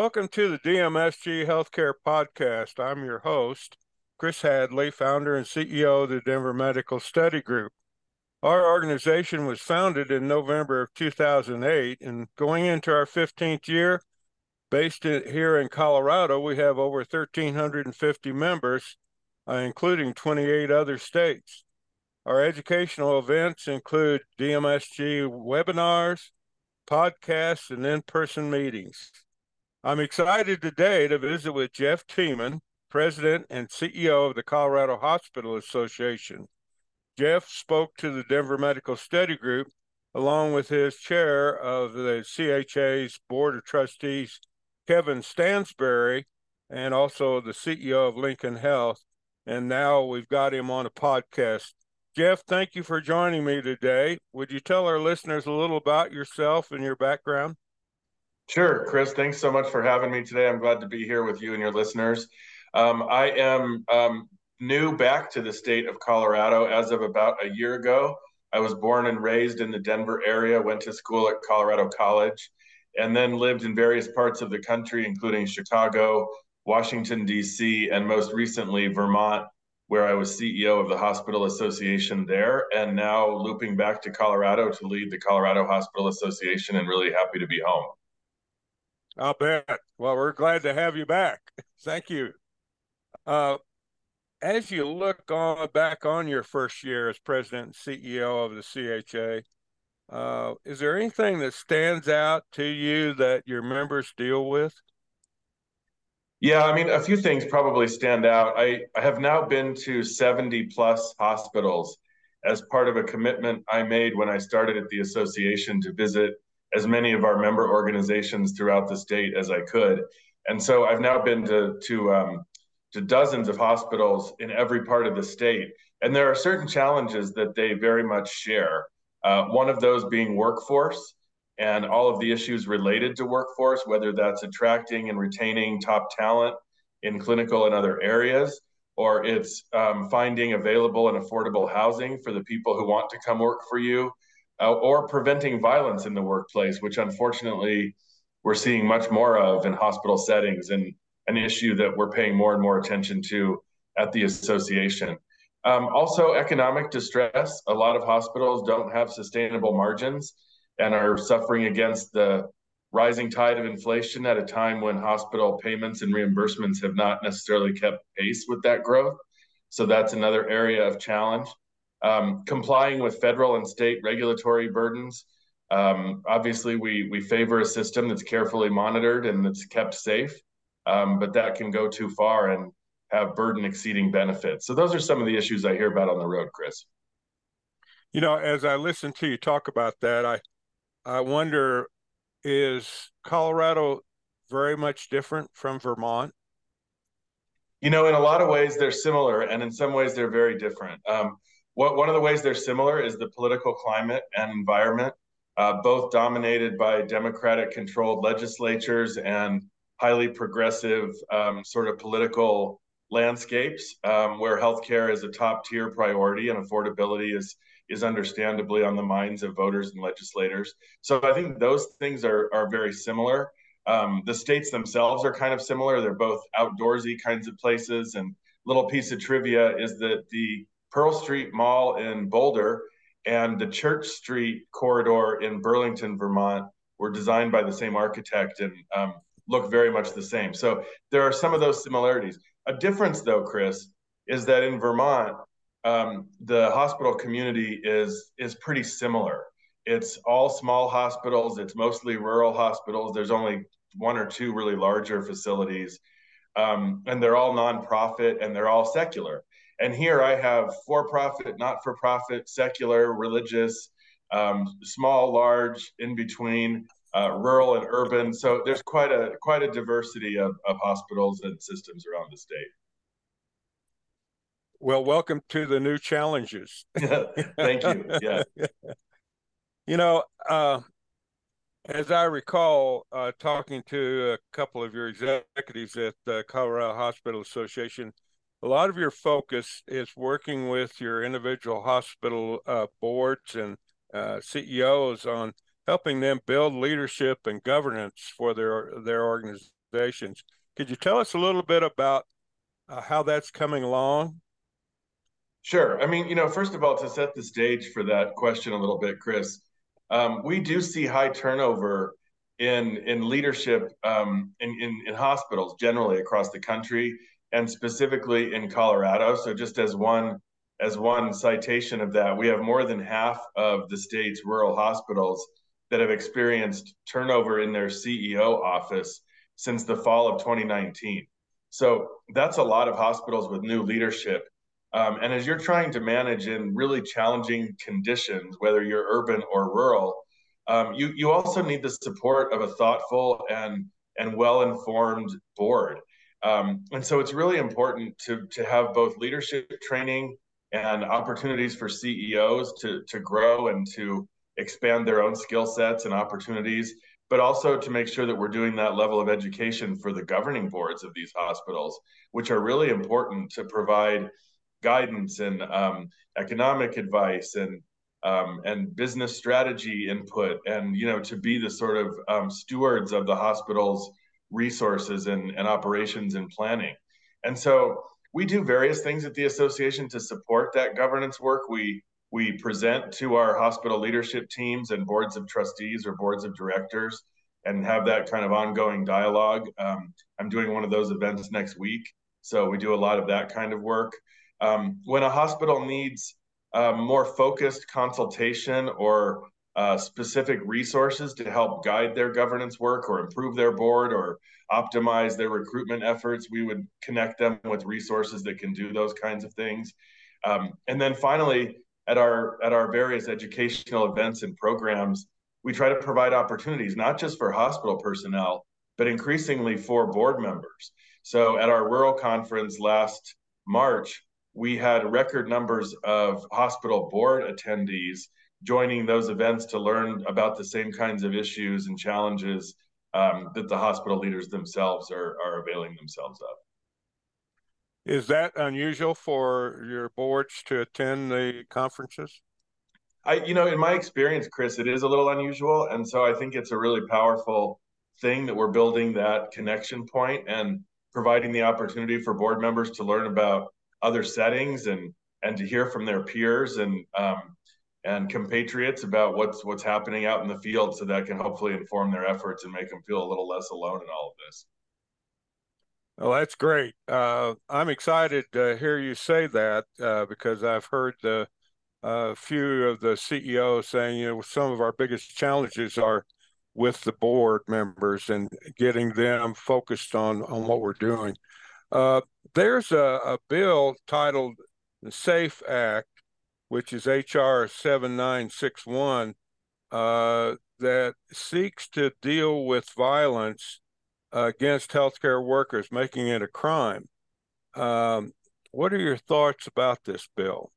Welcome to the DMSG Healthcare Podcast. I'm your host, Chris Hadley, founder and CEO of the Denver Medical Study Group. Our organization was founded in November of 2008, and going into our 15th year, here in Colorado, we have over 1,350 members, including 28 other states. Our educational events include DMSG webinars, podcasts, and in-person meetings. I'm excited today to visit with Jeff Tiemann, President and CEO of the Colorado Hospital Association. Jeff spoke to the Denver Medical Study Group along with his chair of the CHA's Board of Trustees, Kevin Stansberry, and also the CEO of Lincoln Health. And now we've got him on a podcast. Jeff, thank you for joining me today. Would you tell our listeners a little about yourself and your background? Sure, Chris. Thanks so much for having me today. I'm glad to be here with you and your listeners. I am new back to the state of Colorado as of about a year ago. I was born and raised in the Denver area, went to school at Colorado College, and then lived in various parts of the country, including Chicago, Washington, D.C., and most recently Vermont, where I was CEO of the Hospital Association there, and now looping back to Colorado to lead the Colorado Hospital Association, and really happy to be home. I'll bet. Well, we're glad to have you back. Thank you. As you look back on your first year as president and CEO of the CHA, is there anything that stands out to you that your members deal with? Yeah, I mean, a few things probably stand out. I have now been to 70 plus hospitals as part of a commitment I made when I started at the association to visit as many of our member organizations throughout the state as I could. And so I've now been to dozens of hospitals in every part of the state. And there are certain challenges that they very much share. One of those being workforce and all of the issues related to workforce, whether that's attracting and retaining top talent in clinical and other areas, or it's finding available and affordable housing for the people who want to come work for you, or preventing violence in the workplace, which unfortunately we're seeing much more of in hospital settings, and an issue that we're paying more and more attention to at the association. Also, economic distress. A lot of hospitals don't have sustainable margins and are suffering against the rising tide of inflation at a time when hospital payments and reimbursements have not necessarily kept pace with that growth. So that's another area of challenge. Complying with federal and state regulatory burdens. Obviously, we favor a system that's carefully monitored and that's kept safe, but that can go too far and have burden exceeding benefits. So those are some of the issues I hear about on the road, Chris. You know, as I listen to you talk about that, I wonder, is Colorado very much different from Vermont? You know, in a lot of ways they're similar, and in some ways they're very different. One of the ways they're similar is the political climate and environment, both dominated by Democratic-controlled legislatures and highly progressive sort of political landscapes, where healthcare is a top-tier priority and affordability is understandably on the minds of voters and legislators. So I think those things are very similar. The states themselves are kind of similar. They're both outdoorsy kinds of places. And little piece of trivia is that the Pearl Street Mall in Boulder and the Church Street corridor in Burlington, Vermont, were designed by the same architect and look very much the same. So there are some of those similarities. A difference, though, Chris, is that in Vermont, the hospital community is pretty similar. It's all small hospitals. It's mostly rural hospitals. There's only one or two really larger facilities, and they're all nonprofit and they're all secular. And here I have for-profit, not-for-profit, secular, religious, small, large, in between, rural and urban. So there's quite a diversity of hospitals and systems around the state. Well, welcome to the new challenges. Thank you. Yeah. You know, as I recall, talking to a couple of your executives at the Colorado Hospital Association, a lot of your focus is working with your individual hospital boards and CEOs on helping them build leadership and governance for their organization. organizations. Could you tell us a little bit about how that's coming along? Sure. I mean, first of all, to set the stage for that question a little bit, Chris, we do see high turnover in leadership in hospitals generally across the country and specifically in Colorado. So just as one citation of that, we have more than half of the state's rural hospitals that have experienced turnover in their CEO office since the fall of 2019. So that's a lot of hospitals with new leadership. And as you're trying to manage in really challenging conditions, whether you're urban or rural, you also need the support of a thoughtful and well-informed board. And so it's really important to have both leadership training and opportunities for CEOs to grow and to expand their own skill sets and opportunities, but also to make sure that we're doing that level of education for the governing boards of these hospitals, which are really important to provide guidance and economic advice and business strategy input, and to be the sort of stewards of the hospital's resources and operations and planning. And so we do various things at the association to support that governance work. We present to our hospital leadership teams and boards of trustees or boards of directors and have that kind of ongoing dialogue. I'm doing one of those events next week, so we do a lot of that kind of work. When a hospital needs more focused consultation or specific resources to help guide their governance work or improve their board or optimize their recruitment efforts, we would connect them with resources that can do those kinds of things. And then finally, at our various educational events and programs, we try to provide opportunities, not just for hospital personnel, but increasingly for board members. So at our rural conference last March, we had record numbers of hospital board attendees joining those events to learn about the same kinds of issues and challenges that the hospital leaders themselves are availing themselves of. Is that unusual for your boards to attend the conferences? In my experience, Chris, it is a little unusual. And so I think it's a really powerful thing that we're building that connection point and providing the opportunity for board members to learn about other settings and to hear from their peers and compatriots about what's happening out in the field, so that can hopefully inform their efforts and make them feel a little less alone in all of this. Well, that's great. I'm excited to hear you say that because I've heard a few of the CEOs saying, some of our biggest challenges are with the board members and getting them focused on what we're doing. There's a bill titled the SAFE Act, which is HR 7961, that seeks to deal with violence against healthcare workers, making it a crime. What are your thoughts about this bill?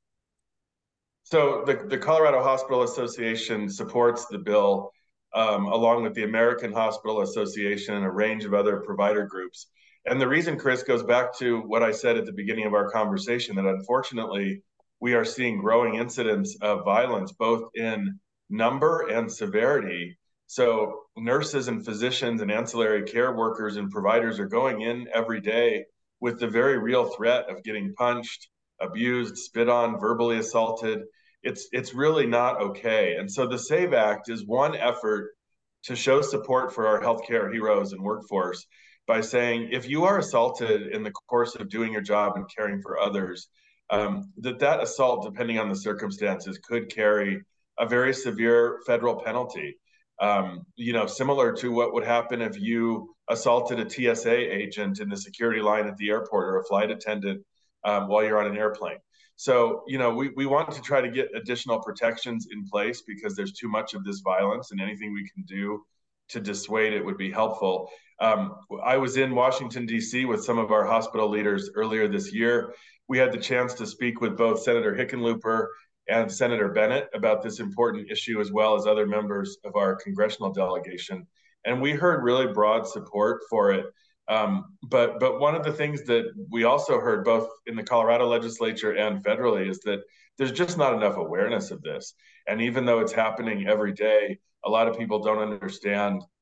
So the Colorado Hospital Association supports the bill, along with the American Hospital Association and a range of other provider groups. And the reason, Chris, goes back to what I said at the beginning of our conversation, that unfortunately we are seeing growing incidents of violence, both in number and severity. So nurses and physicians and ancillary care workers and providers are going in every day with the very real threat of getting punched, abused, spit on, verbally assaulted. It's really not okay. And so the SAVE Act is one effort to show support for our healthcare heroes and workforce by saying, if you are assaulted in the course of doing your job and caring for others, that assault, depending on the circumstances, could carry a very severe federal penalty. Similar to what would happen if you assaulted a TSA agent in the security line at the airport or a flight attendant while you're on an airplane. So, we want to try to get additional protections in place because there's too much of this violence, and anything we can do to dissuade it would be helpful. I was in Washington, D.C. with some of our hospital leaders earlier this year. We had the chance to speak with both Senator Hickenlooper and Senator Bennett about this important issue, as well as other members of our congressional delegation. And we heard really broad support for it. But one of the things that we also heard both in the Colorado legislature and federally is that there's just not enough awareness of this. And even though it's happening every day, a lot of people don't understand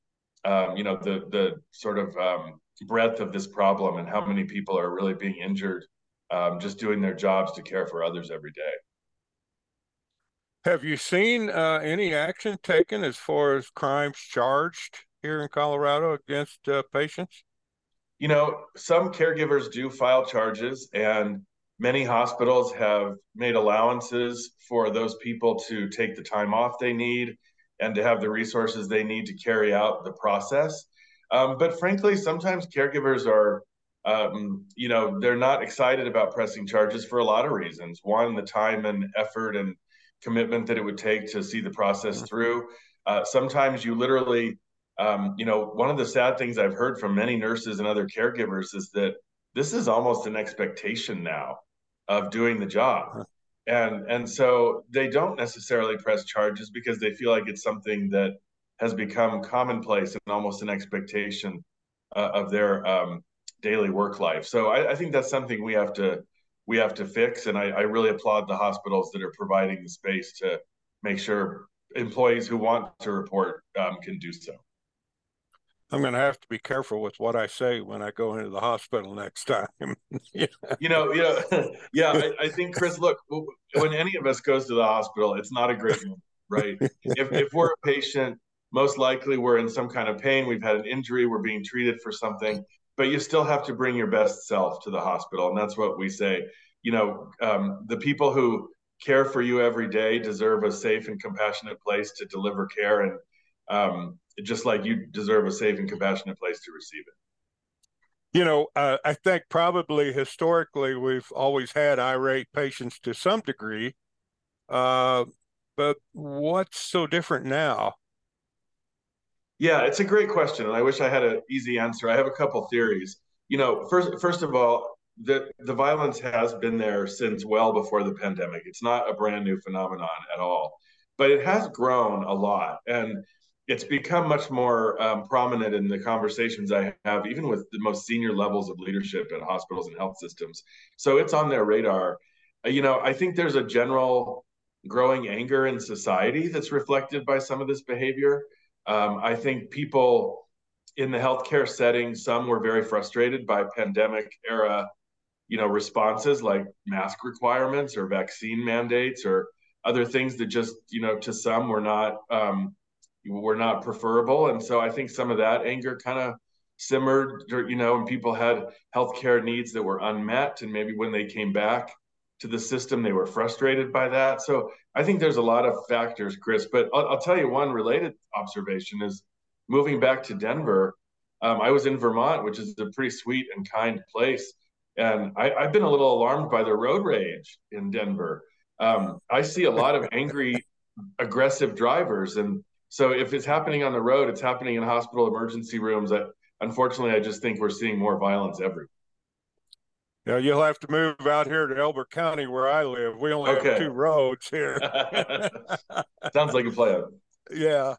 the sort of breadth of this problem and how many people are really being injured just doing their jobs to care for others every day. Have you seen any action taken as far as crimes charged here in Colorado against patients? Some caregivers do file charges, and many hospitals have made allowances for those people to take the time off they need and to have the resources they need to carry out the process. But frankly, sometimes caregivers are, they're not excited about pressing charges for a lot of reasons. One, the time and effort and commitment that it would take to see the process through. Sometimes you literally one of the sad things I've heard from many nurses and other caregivers is that this is almost an expectation now of doing the job. And so they don't necessarily press charges because they feel like it's something that has become commonplace and almost an expectation of their daily work life. So I think that's something we have to fix. And I really applaud the hospitals that are providing the space to make sure employees who want to report can do so. I'm going to have to be careful with what I say when I go into the hospital next time. Yeah. Yeah. I think, Chris, look, when any of us goes to the hospital, it's not a great moment, right? If we're a patient, most likely we're in some kind of pain. We've had an injury. We're being treated for something, but you still have to bring your best self to the hospital. And that's what we say. The people who care for you every day deserve a safe and compassionate place to deliver care. And just like you deserve a safe and compassionate place to receive it. I think probably historically we've always had irate patients to some degree, but what's so different now? Yeah, it's a great question, and I wish I had an easy answer. I have a couple theories. First of all, the violence has been there since well before the pandemic. It's not a brand new phenomenon at all, but it has grown a lot, and it's become much more prominent in the conversations I have, even with the most senior levels of leadership at hospitals and health systems. So it's on their radar. I think there's a general growing anger in society that's reflected by some of this behavior. I think people in the healthcare setting, some were very frustrated by pandemic era, responses like mask requirements or vaccine mandates or other things that just, to some were not preferable. And so I think some of that anger kind of simmered, and people had healthcare needs that were unmet. And maybe when they came back to the system, they were frustrated by that. So I think there's a lot of factors, Chris. But I'll tell you one related observation is moving back to Denver. I was in Vermont, which is a pretty sweet and kind place. And I've been a little alarmed by the road rage in Denver. I see a lot of angry, aggressive drivers. And so if it's happening on the road, it's happening in hospital emergency rooms. Unfortunately, I just think we're seeing more violence everywhere. Yeah, you'll have to move out here to Elbert County where I live. We only have 2 roads here. Sounds like a plan. Yeah.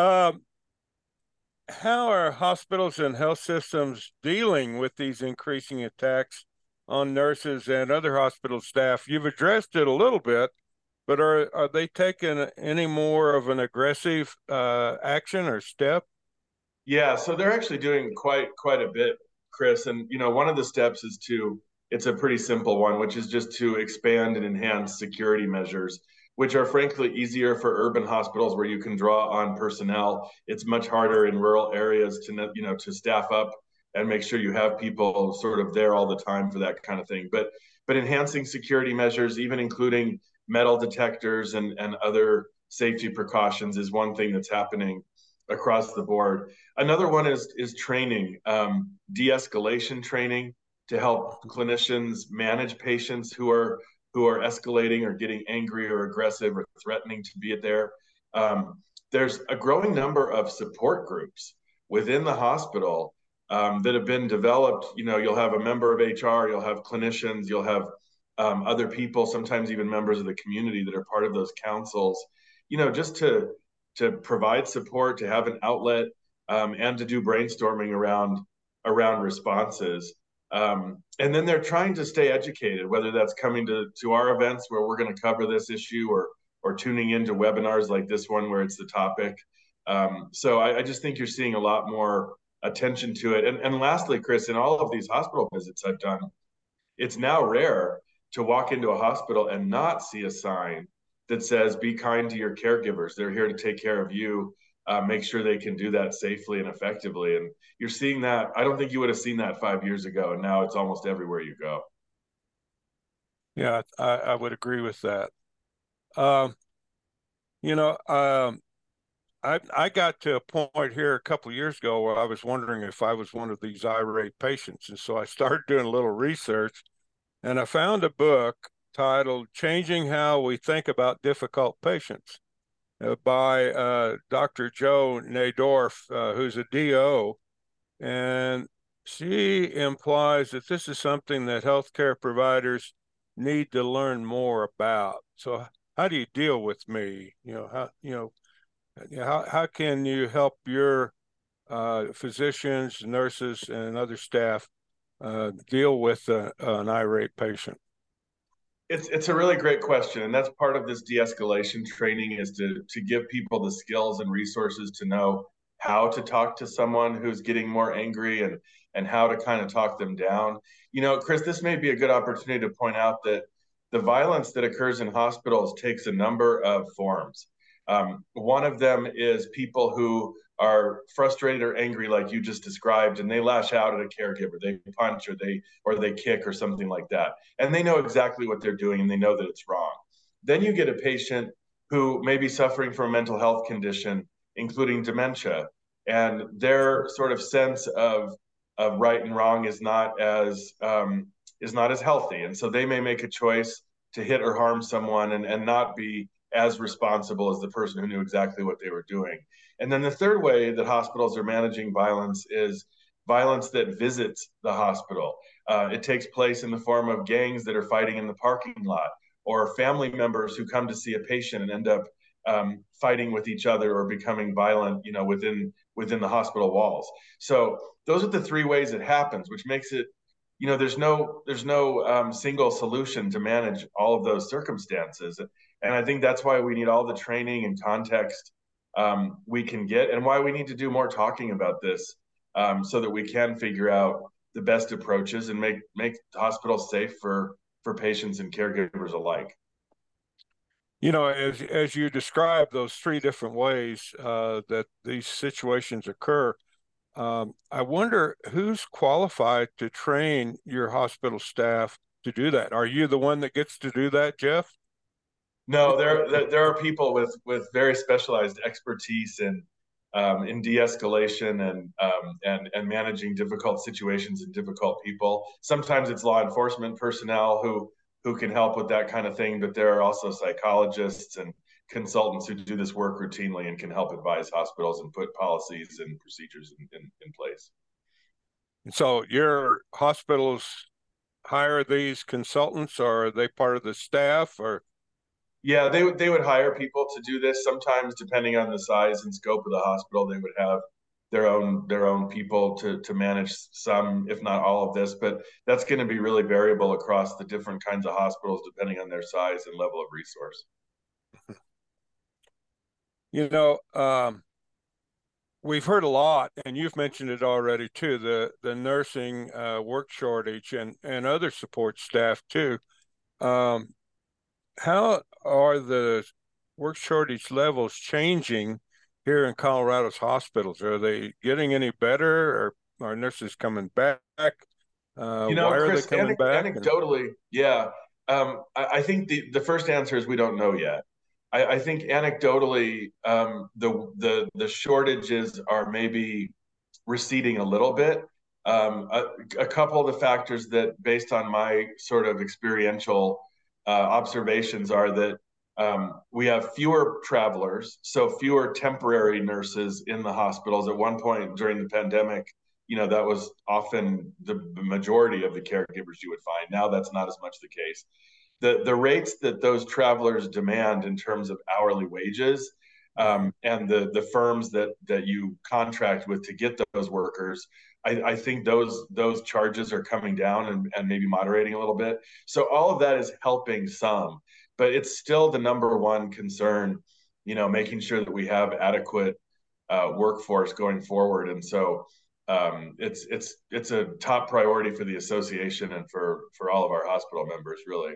How are hospitals and health systems dealing with these increasing attacks on nurses and other hospital staff? You've addressed it a little bit, but are they taking any more of an aggressive action or step? Yeah, so they're actually doing quite a bit, Chris. And one of the steps is it's a pretty simple one, which is just to expand and enhance security measures, which are frankly easier for urban hospitals where you can draw on personnel. It's much harder in rural areas to staff up and make sure you have people sort of there all the time for that kind of thing. But enhancing security measures, even including metal detectors and other safety precautions, is one thing that's happening across the board. Another one is training, de-escalation training to help clinicians manage patients who are escalating or getting angry or aggressive or threatening to be there. There's a growing number of support groups within the hospital that have been developed. You'll have a member of HR, you'll have clinicians, you'll have other people, sometimes even members of the community that are part of those councils, just to provide support, to have an outlet, and to do brainstorming around responses. And then they're trying to stay educated, whether that's coming to our events where we're going to cover this issue or tuning into webinars like this one where it's the topic. So I just think you're seeing a lot more attention to it. And lastly, Chris, in all of these hospital visits I've done, it's now rare to walk into a hospital and not see a sign that says, be kind to your caregivers. They're here to take care of you. Make sure they can do that safely and effectively. And you're seeing that. I don't think you would have seen that 5 years ago. And now it's almost everywhere you go. Yeah, I would agree with that. Um, you know, I got to a point here a couple of years ago where I was wondering if I was one of these irate patients. And so I started doing a little research, and I found a book titled Changing How We Think About Difficult Patients by Dr. Jo Nadorf, who's a DO. And she implies that this is something that healthcare providers need to learn more about. So how do you deal with me? How can you help your physicians, nurses, and other staff deal with an irate patient? It's a really great question, and that's part of this de-escalation training is to give people the skills and resources to know how to talk to someone who's getting more angry and how to kind of talk them down. You know, Chris, this may be a good opportunity to point out that the violence that occurs in hospitals takes a number of forms. One of them is people who are frustrated or angry, like you just described, and they lash out at a caregiver. They punch or they kick or something like that, and they know exactly what they're doing and they know that it's wrong. Then you get a patient who may be suffering from a mental health condition, including dementia, and their sort of sense of right and wrong is not as healthy, and so they may make a choice to hit or harm someone and not be as responsible as the person who knew exactly what they were doing. And then the third way that hospitals are managing violence is violence that visits the hospital. It takes place in the form of gangs that are fighting in the parking lot, or family members who come to see a patient and end up fighting with each other or becoming violent, within the hospital walls. So those are the three ways it happens, which makes it, there's no single solution to manage all of those circumstances. And I think that's why we need all the training and context we can get, and why we need to do more talking about this, so that we can figure out the best approaches and make hospitals safe for patients and caregivers alike. As you describe those three different ways that these situations occur, I wonder who's qualified to train your hospital staff to do that. Are you the one that gets to do that, Jeff? No, there are people with very specialized expertise in de-escalation and managing difficult situations and difficult people. Sometimes it's law enforcement personnel who can help with that kind of thing, but there are also psychologists and consultants who do this work routinely and can help advise hospitals and put policies and procedures in place. And so your hospitals hire these consultants, or are they part of the staff, or? Yeah, they would hire people to do this. Sometimes, depending on the size and scope of the hospital, they would have their own people to manage some, if not all of this. But that's going to be really variable across the different kinds of hospitals, depending on their size and level of resource. You know, we've heard a lot, and you've mentioned it already too, the nursing work shortage and other support staff too. How are the work shortage levels changing here in Colorado's hospitals? Are they getting any better, or are nurses coming back? Why are Chris, they coming back? Anecdotally, yeah. I think the first answer is we don't know yet. I think anecdotally, the shortages are maybe receding a little bit. A couple of the factors that, based on my sort of experiential observations, are that we have fewer travelers, so fewer temporary nurses in the hospitals. At one point during the pandemic, that was often the majority of the caregivers you would find. Now that's not as much the case. The rates that those travelers demand in terms of hourly wages, and the firms that you contract with to get those workers, I think those charges are coming down and maybe moderating a little bit. So all of that is helping some, but it's still the number one concern, making sure that we have adequate workforce going forward. And so it's a top priority for the association and for all of our hospital members, really.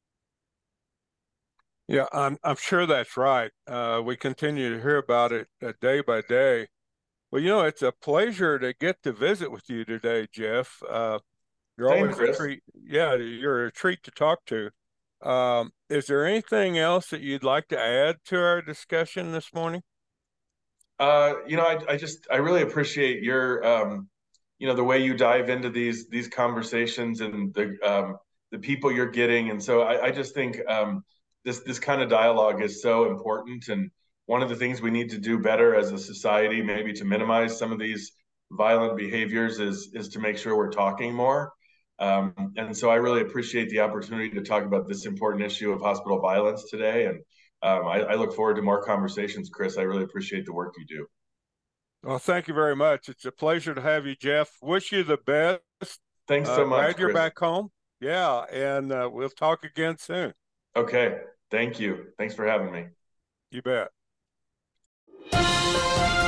Yeah, I'm sure that's right. We continue to hear about it day by day. Well, it's a pleasure to get to visit with you today, Jeff. You're Same, always a Chris. treat. Yeah, you're a treat to talk to. Is there anything else that you'd like to add to our discussion this morning? I really appreciate your, the way you dive into these conversations and the people you're getting. And so I just think this kind of dialogue is so important. And one of the things we need to do better as a society, maybe to minimize some of these violent behaviors, is to make sure we're talking more. And so I really appreciate the opportunity to talk about this important issue of hospital violence today. And I look forward to more conversations, Chris. I really appreciate the work you do. Well, thank you very much. It's a pleasure to have you, Jeff. Wish you the best. Thanks so much, Glad you're Chris. back home. Yeah, and we'll talk again soon. Okay. Thank you. Thanks for having me. You bet.